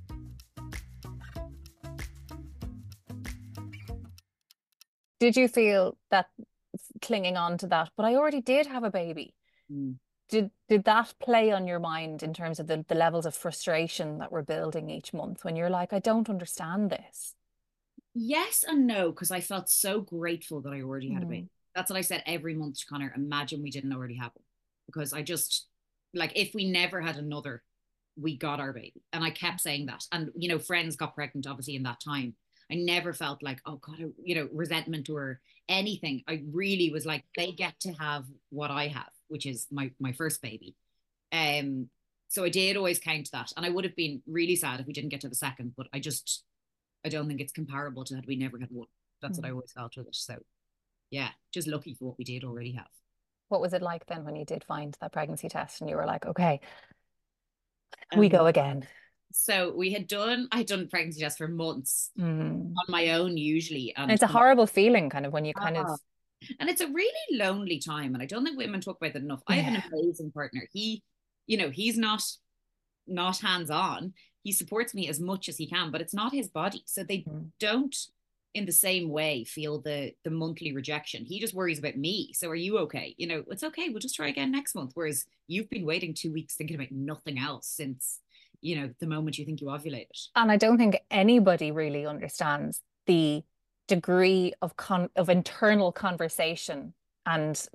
Did you feel that clinging on to that, but I already did have a baby? Did that play on your mind in terms of the levels of frustration that were building each month when you're like, I don't understand this? Yes and no, because I felt so grateful that I already had a baby. That's what I said every month to Connor. Imagine we didn't already have one. Because I just, like, if we never had another, we got our baby. And I kept saying that. And, you know, friends got pregnant, obviously, in that time. I never felt like, oh God, you know, resentment or anything. I really was like, they get to have what I have, which is my first baby. So I did always count that. And I would have been really sad if we didn't get to the second, but I don't think it's comparable to had we never had one. That's what I always felt with it. So yeah, just lucky for what we did already have. What was it like then when you did find that pregnancy test and you were like, okay, we go again? So I'd done pregnancy tests for months on my own usually. And it's a horrible feeling kind of when you kind of... And it's a really lonely time. And I don't think women talk about that enough. I have an amazing partner. He, you know, he's not hands-on. He supports me as much as he can, but it's not his body. So they don't in the same way feel the monthly rejection. He just worries about me. So are you okay? You know, it's okay. We'll just try again next month. Whereas you've been waiting 2 weeks thinking about nothing else since, you know, the moment you think you ovulated. And I don't think anybody really understands the degree of internal conversation and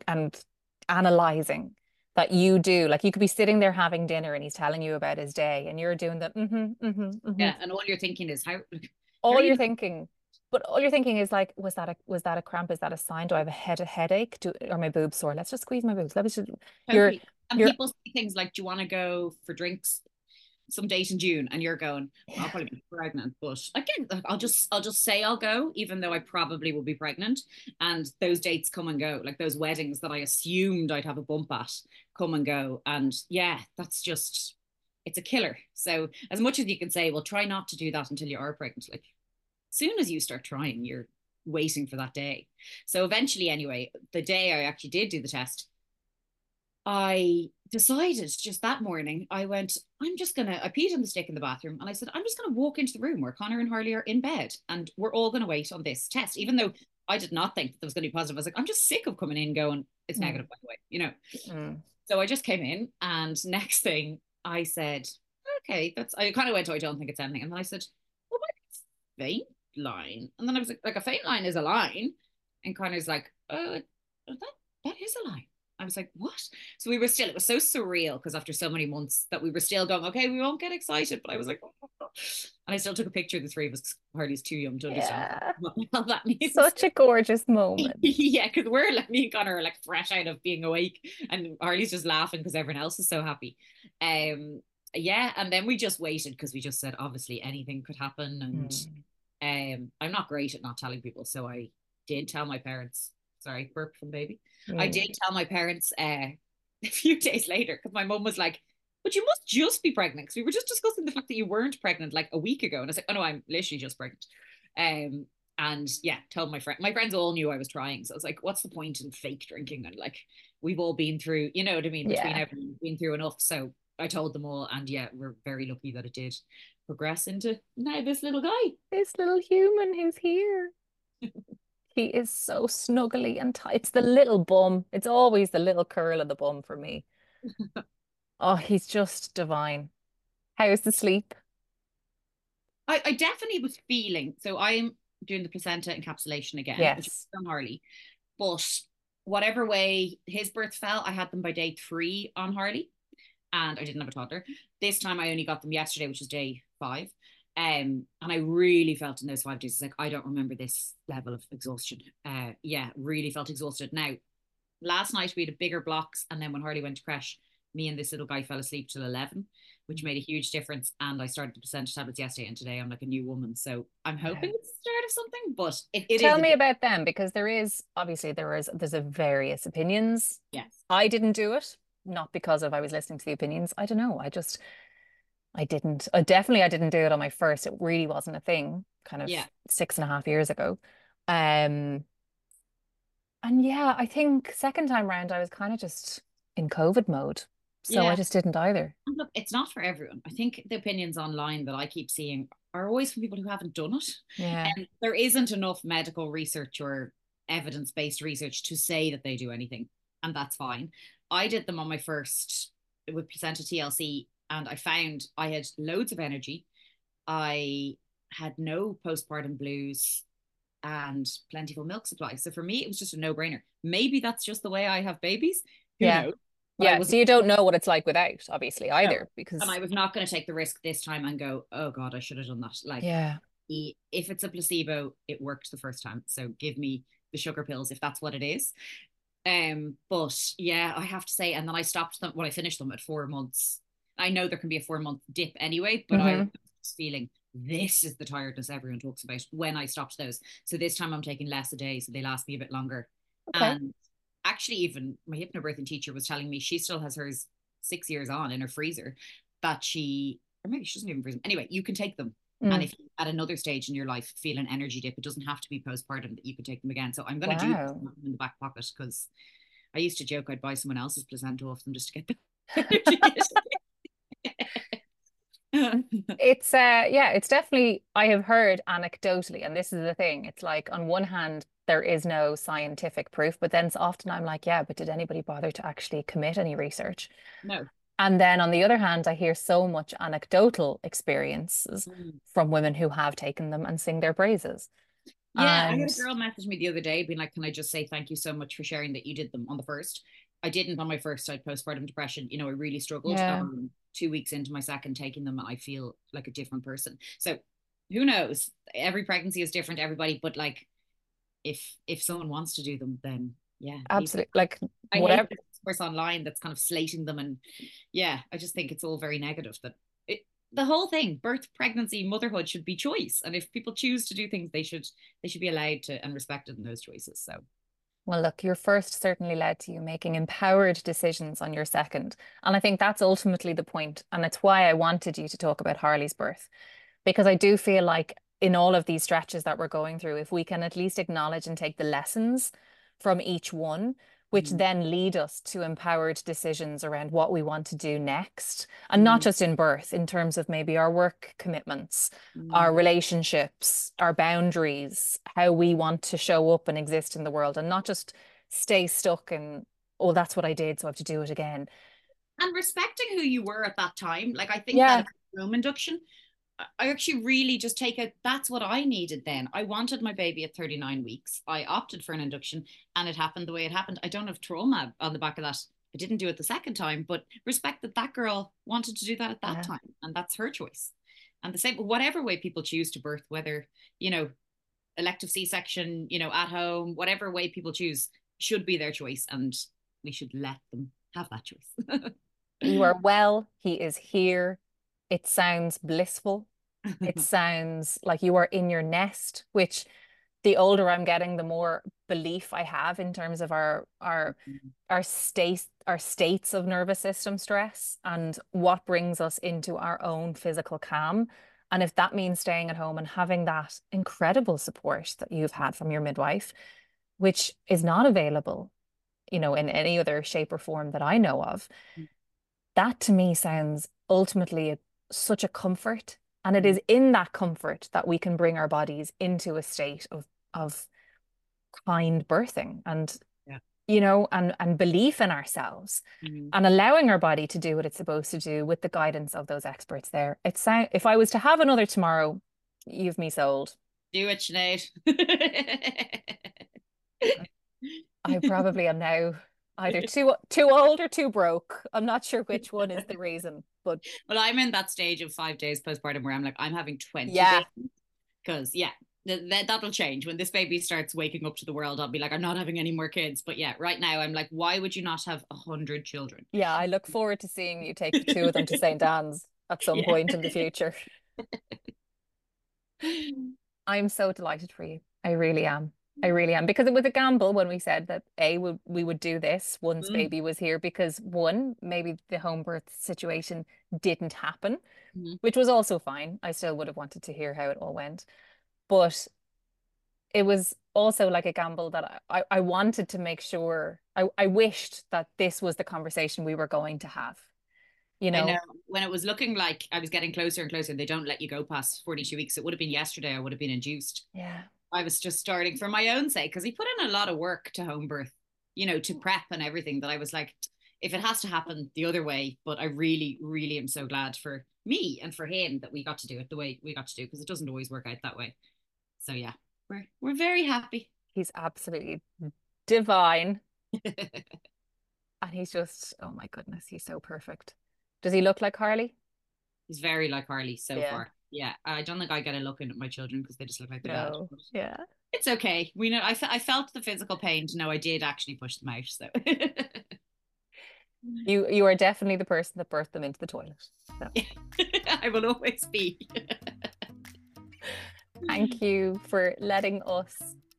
analyzing that you do. Like, you could be sitting there having dinner and he's telling you about his day and you're doing the yeah, and all you're thinking is all you're thinking is like, was that a cramp? Is that a sign? Do I have a headache? Are my boobs sore? Let's just squeeze my boobs. People say things like, do you want to go for drinks some date in June? And you're going, I'll probably be pregnant, but again, I'll just say I'll go, even though I probably will be pregnant. And those dates come and go, like those weddings that I assumed I'd have a bump at come and go. And yeah, that's just, it's a killer. So as much as you can say, well, try not to do that until you are pregnant, like, soon as you start trying, you're waiting for that day. So eventually, anyway, the day I actually did do the test, I decided just that morning, I went, I peed on the stick in the bathroom and I said, I'm just going to walk into the room where Connor and Harley are in bed and we're all going to wait on this test. Even though I did not think that was going to be positive. I was like, I'm just sick of coming in going, it's negative, by the way, you know? So I just came in and next thing I said, okay, I kind of went, oh, I don't think it's anything. And then I said, well, my faint line. And then I was like a faint line is a line. And Connor's like, oh, that is a line. I was like, what? So it was so surreal because after so many months that we were still going, okay, we won't get excited. But I was like, oh. And I still took a picture of the three of us. Harley's too young to understand what that means. Such a gorgeous moment. Yeah, because we're like, me and Connor are like fresh out of being awake and Harley's just laughing because everyone else is so happy. Yeah, and then we just waited because we just said, obviously anything could happen. And I'm not great at not telling people. So I did tell my parents. Sorry, burp from baby. I did tell my parents a few days later because my mum was like, but you must just be pregnant because we were just discussing the fact that you weren't pregnant like a week ago. And I was like, oh no, I'm literally just pregnant. And yeah, told my friends all knew I was trying. So I was like, what's the point in fake drinking? And like, we've all been through, you know what I mean? Between everyone, been through enough. So I told them all. And yeah, we're very lucky that it did progress into now this little guy. This little human who's here. He is so snuggly and tight. It's the little bum. It's always the little curl of the bum for me. Oh, he's just divine. How's the sleep? I definitely was feeling, so I'm doing the placenta encapsulation again, which is on Harley. But whatever way his birth fell, I had them by day 3 on Harley, and I didn't have a toddler. This time I only got them yesterday, which is day 5. And I really felt in those 5 days, it's like, I don't remember this level of exhaustion. Yeah, really felt exhausted. Now, last night we had a bigger blocks, and then when Harley went to crash, me and this little guy fell asleep till 11, which made a huge difference. And I started the placenta tablets yesterday, and today I'm like a new woman. So I'm hoping it's the start of something, but it Tell me about them, because there is obviously there's a various opinions. Yes. I didn't do it, not because of I was listening to the opinions. I don't know. I didn't do it on my first. It really wasn't a thing, kind of 6.5 years ago. And yeah, I think second time round I was kind of just in COVID mode. So I just didn't either. And look, it's not for everyone. I think the opinions online that I keep seeing are always from people who haven't done it. Yeah. And there isn't enough medical research or evidence-based research to say that they do anything. And that's fine. I did them on my first with placenta TLC, and I found I had loads of energy. I had no postpartum blues and plentiful milk supply. So for me, it was just a no-brainer. Maybe that's just the way I have babies. Who knows? Yeah, so you don't know what it's like without, obviously, either. Because and I was not going to take the risk this time and go, oh God, I should have done that. Like, if it's a placebo, it worked the first time. So give me the sugar pills if that's what it is. But yeah, I have to say, and then I stopped them when I finished them at 4 months. I know there can be a 4-month dip anyway, but I was feeling this is the tiredness everyone talks about when I stopped those. So this time I'm taking less a day, so they last me a bit longer. Okay. And actually, even my hypnobirthing teacher was telling me she still has hers 6 years on in her freezer, that or maybe she doesn't even freeze them. Anyway, you can take them. And if you, at another stage in your life, feel an energy dip, it doesn't have to be postpartum, that you can take them again. So I'm going to do this in the back pocket, because I used to joke I'd buy someone else's placenta off them just to get the it's definitely, I have heard anecdotally, and this is the thing, it's like on one hand there is no scientific proof, but then often I'm like, yeah, but did anybody bother to actually commit any research? No. And then on the other hand, I hear so much anecdotal experiences from women who have taken them and sing their praises. Yeah, I had a girl message me the other day being like, can I just say thank you so much for sharing that you did them on the first. I didn't on my first. I had postpartum depression. You know, I really struggled. 2 weeks into my second taking them, I feel like a different person. So who knows? Every pregnancy is different, everybody. But like, if someone wants to do them, then yeah, absolutely. Like, I whatever hate this course online that's kind of slating them, and yeah, I just think it's all very negative. That the whole thing, birth, pregnancy, motherhood, should be choice, and if people choose to do things, they should be allowed to and respected in those choices. So. Well, look, your first certainly led to you making empowered decisions on your second. And I think that's ultimately the point. And it's why I wanted you to talk about Harley's birth, because I do feel like in all of these stretches that we're going through, if we can at least acknowledge and take the lessons from each one, which then lead us to empowered decisions around what we want to do next. And not just in birth, in terms of maybe our work commitments, our relationships, our boundaries, how we want to show up and exist in the world, and not just stay stuck in, oh, that's what I did, so I have to do it again. And respecting who you were at that time. Like, I think that home induction, I actually really just take it. That's what I needed then. I wanted my baby at 39 weeks. I opted for an induction, and it happened the way it happened. I don't have trauma on the back of that. I didn't do it the second time, but respect that girl wanted to do that at that time, and that's her choice. And the same, whatever way people choose to birth, whether, you know, elective C-section, you know, at home, whatever way people choose, should be their choice, and we should let them have that choice. You are well. He is here. It sounds blissful. It sounds like you are in your nest, which the older I'm getting, the more belief I have in terms of our states of nervous system stress and what brings us into our own physical calm. And if that means staying at home and having that incredible support that you've had from your midwife, which is not available, you know, in any other shape or form that I know of, that to me sounds ultimately such a comfort. And it is in that comfort that we can bring our bodies into a state of kind birthing and, you know, and belief in ourselves and allowing our body to do what it's supposed to do with the guidance of those experts there. If I was to have another tomorrow, you've me sold. Do it, Sinead. I probably am now either too old or too broke. I'm not sure which one is the reason, but well, I'm in that stage of 5 days postpartum where I'm like, I'm having 20 days because that'll change when this baby starts waking up to the world. I'll be like, I'm not having any more kids. But yeah, right now I'm like, why would you not have 100 children? Yeah, I look forward to seeing you take the 2 of them to St. Anne's at some point in the future. I'm so delighted for you. I really am. Because it was a gamble when we said that we would do this once baby was here, because one, maybe the home birth situation didn't happen, which was also fine. I still would have wanted to hear how it all went. But it was also like a gamble that I wanted to make sure, I wished that this was the conversation we were going to have. You know? I know when it was looking like I was getting closer and closer, and they don't let you go past 42 weeks. It would have been yesterday I would have been induced. Yeah. I was just starting for my own sake, because he put in a lot of work to home birth, you know, to prep and everything, that I was like, if it has to happen the other way. But I really, really am so glad for me and for him that we got to do it the way we got to do, because it doesn't always work out that way. So yeah, we're very happy. He's absolutely divine. And he's just, oh my goodness, he's so perfect. Does he look like Harley? He's very like Harley so far. Yeah, I don't think I get a look in at my children because they just look like their dad. Yeah, it's okay. We know. I felt the physical pain to know I did actually push them out. So you are definitely the person that birthed them into the toilet. So. I will always be. Thank you for letting us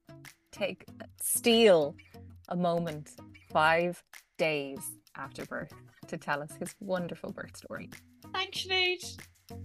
steal a moment 5 days after birth to tell us his wonderful birth story. Thanks, Sinead.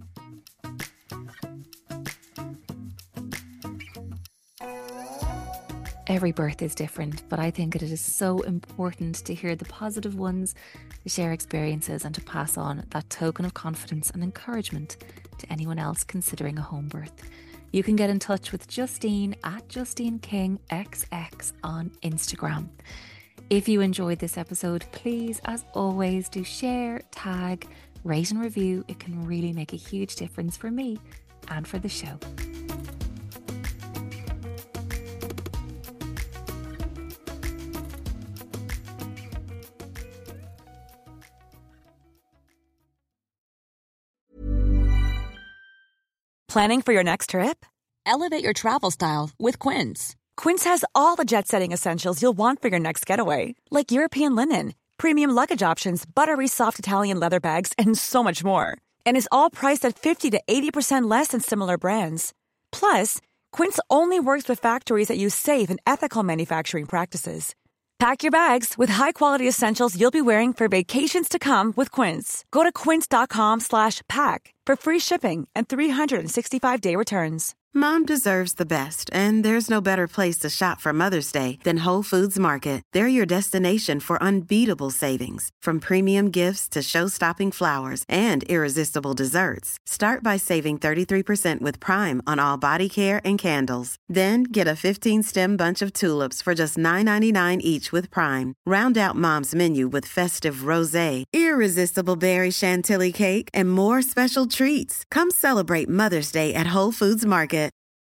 Every birth is different, but I think it is so important to hear the positive ones, to share experiences, and to pass on that token of confidence and encouragement to anyone else considering a home birth. You can get in touch with Justine at JustineKingXX on Instagram. If you enjoyed this episode, please, as always, do share, tag, rate and review. It can really make a huge difference for me and for the show. Planning for your next trip? Elevate your travel style with Quince. Quince has all the jet-setting essentials you'll want for your next getaway, like European linen, premium luggage options, buttery soft Italian leather bags, and so much more. And is all priced at 50 to 80% less than similar brands. Plus, Quince only works with factories that use safe and ethical manufacturing practices. Pack your bags with high-quality essentials you'll be wearing for vacations to come with Quince. Go to quince.com/pack for free shipping and 365-day returns. Mom deserves the best, and there's no better place to shop for Mother's Day than Whole Foods Market. They're your destination for unbeatable savings, from premium gifts to show-stopping flowers and irresistible desserts. Start by saving 33% with Prime on all body care and candles. Then get a 15-stem bunch of tulips for just $9.99 each with Prime. Round out Mom's menu with festive rosé, irresistible berry chantilly cake, and more special treats. Come celebrate Mother's Day at Whole Foods Market